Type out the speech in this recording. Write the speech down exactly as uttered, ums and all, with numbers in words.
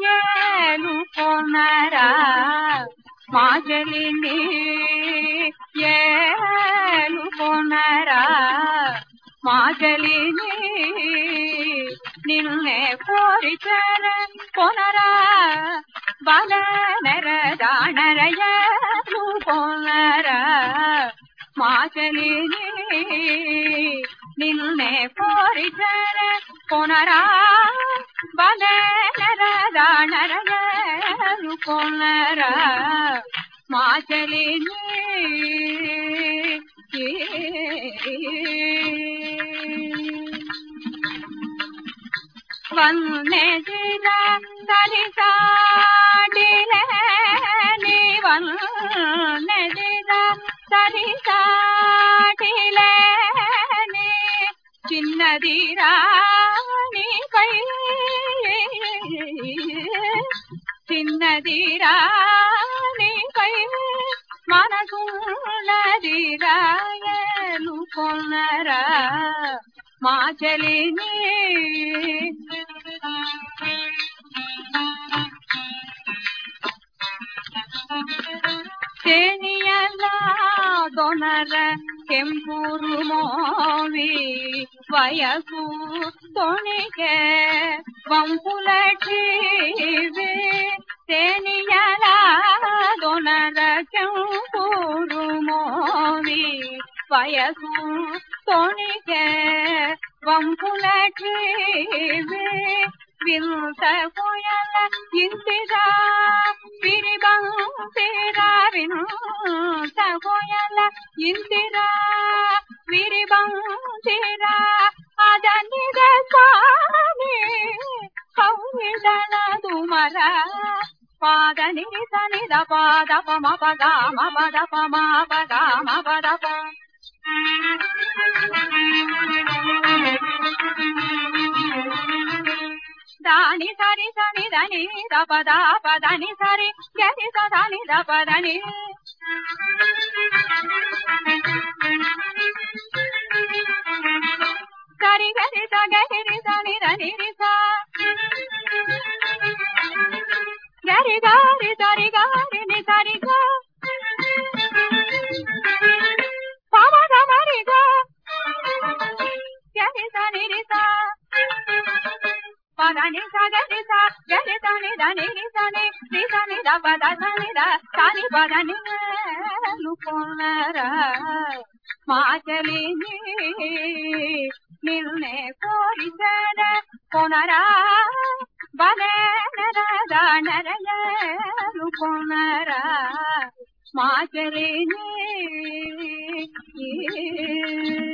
ఏలు కొనరా మాచలిని ఏలు కొనరా మాచలిని నిన్నే కోరిచర కొనరా బల నెరదానర ఏలు కొనరా మాచలిని నిన్నే కోరిచర కొనరా బల నెరదానర ఏలు కొనరా మాచలిని వన్నెదిర సరిసాటిలే నీ వన్నెదిర సరిసాటిలే నీ చిన్నదిరా నీపై చిన్నదిరా నీపై మనసున్నదిరా ఏలు కొనరా మాచలిని తేనియలా దొనర ಕೆಂಪೂರು ಮೋವಿ ವಯಸ್ಸು ತೊಣಿಗೆ ಬಂಪುಲಟಿವೆ ತೇನಿಯಲ ದೊನರ ಕೆಂಪೂರು ಮೋವಿ ವಯಸ್ಸು ತೊಣಿಗೆ ಬಂಪುಲಟಿವೆ ವಿಂತ ಕೊಯಲ ಇಂತಿರ ವಿರಿಬಂತಿರ ವಿಂತ ಕೊಯಲ ಇಂತಿರ ವಿರಿಬಂತಿರ ಅದನಿದ ಸ್ವಾಮಿ ಕೌಮಿದನ ದುಮರ ಪಾದ ನಿಸ ನಿದ ಪಾದ ಪಮ ಪದ ಮ ಪದ ಪಮ ಪದ ಮ ಪದ ಪ దాని సరి సని దని దపద పదని సరి గరి సదని దపదని సరి గరి స గరి సని దని సా గరి గారి సరి గారి ని సరి గా పమ గరి గా గరి సని రి సా పదని సగరి స గరి సని దని రి సని రి సని ద పద సని ద సని పదని ఏలు కొనరా మాచలిని నిన్నే కోరిచర కొనరా బలే నరదానర ఏలు కొనరా మాచలిని